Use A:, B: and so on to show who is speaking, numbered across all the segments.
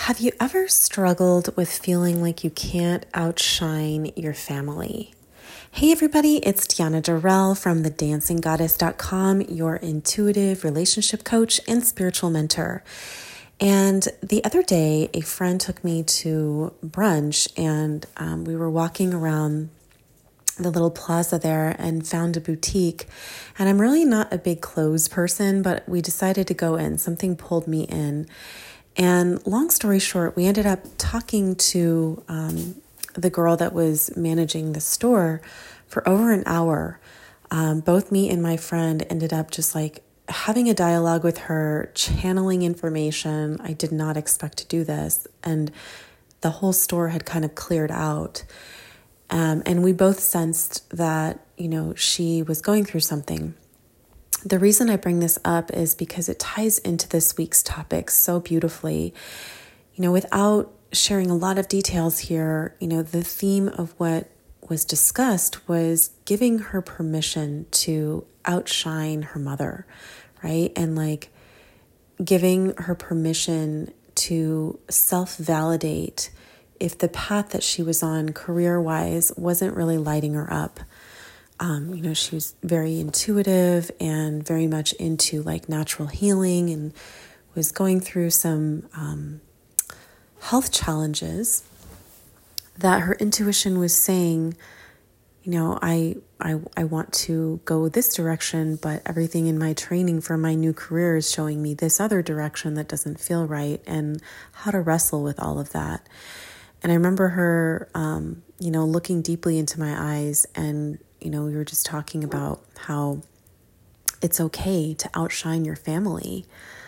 A: Have you ever struggled with feeling like you can't outshine your family? Hey everybody, it's Tiana Durrell from thedancinggoddess.com, your intuitive relationship coach and spiritual mentor. And the other day, a friend took me to brunch and we were walking around the little plaza there and found a boutique. And I'm really not a big clothes person, but we decided to go in. Something pulled me in. And long story short, we ended up talking to the girl that was managing the store for over an hour. Both me and my friend ended up just like having a dialogue with her, channeling information. I did not expect to do this. And the whole store had kind of cleared out. And we both sensed that, she was going through something. The reason I bring this up is because it ties into this week's topic so beautifully. Without sharing a lot of details here, the theme of what was discussed was giving her permission to outshine her mother, right? And like giving her permission to self-validate if the path that she was on career-wise wasn't really lighting her up. She was very intuitive and very much into like natural healing and was going through some health challenges that her intuition was saying, I want to go this direction, but everything in my training for my new career is showing me this other direction that doesn't feel right, and how to wrestle with all of that. And I remember her, looking deeply into my eyes, and we were just talking about how it's okay to outshine your family.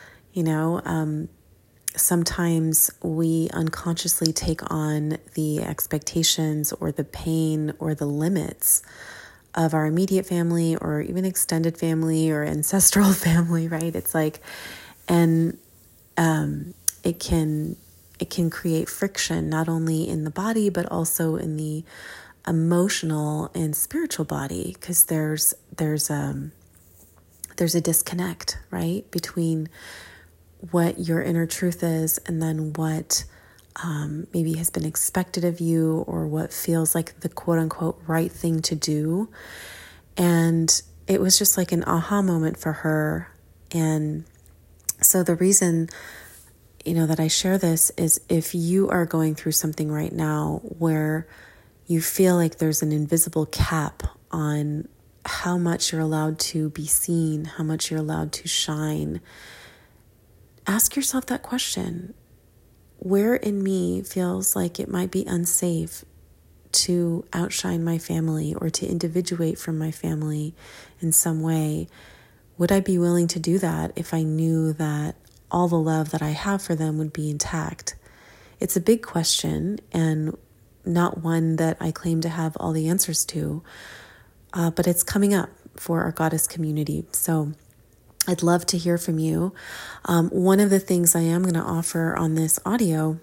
A: Sometimes we unconsciously take on the expectations or the pain or the limits of our immediate family or even extended family or ancestral family, right? It's like, and it can create friction, not only in the body, but also in the emotional and spiritual body, because there's a disconnect, right, between what your inner truth is and then what maybe has been expected of you, or what feels like the quote unquote right thing to do. And it was just like an aha moment for her. And so the reason that I share this is, if you are going through something right now where you feel like there's an invisible cap on how much you're allowed to be seen, how much you're allowed to shine, ask yourself that question. Where in me feels like it might be unsafe to outshine my family or to individuate from my family in some way? Would I be willing to do that if I knew that all the love that I have for them would be intact? It's a big question, and not one that I claim to have all the answers to, but it's coming up for our goddess community. So I'd love to hear from you. One of the things I am going to offer on this audio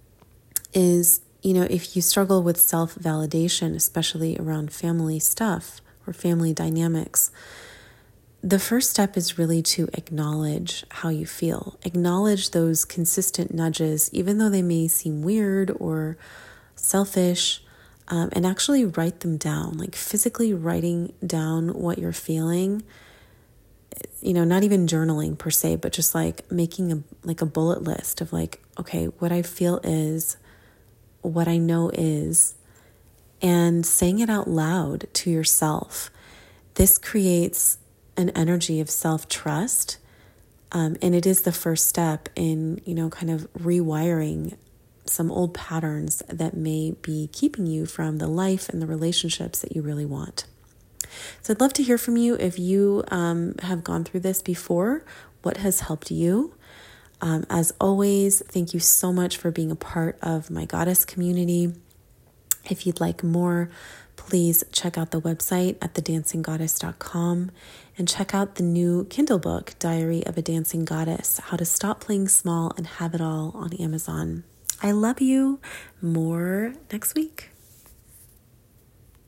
A: is, if you struggle with self-validation, especially around family stuff or family dynamics, the first step is really to acknowledge how you feel. Acknowledge those consistent nudges, even though they may seem weird or selfish, and actually write them down, like physically writing down what you're feeling. Not even journaling per se, but just like making a bullet list of like, okay, what I feel is, what I know is, and saying it out loud to yourself. This creates an energy of self-trust, and it is the first step in, kind of rewiring some old patterns that may be keeping you from the life and the relationships that you really want. So I'd love to hear from you if you have gone through this before. What has helped you? As always, thank you so much for being a part of my goddess community. If you'd like more, please check out the website at thedancinggoddess.com and check out the new Kindle book, Diary of a Dancing Goddess, How to Stop Playing Small and Have It All, on Amazon. I love you. More next week.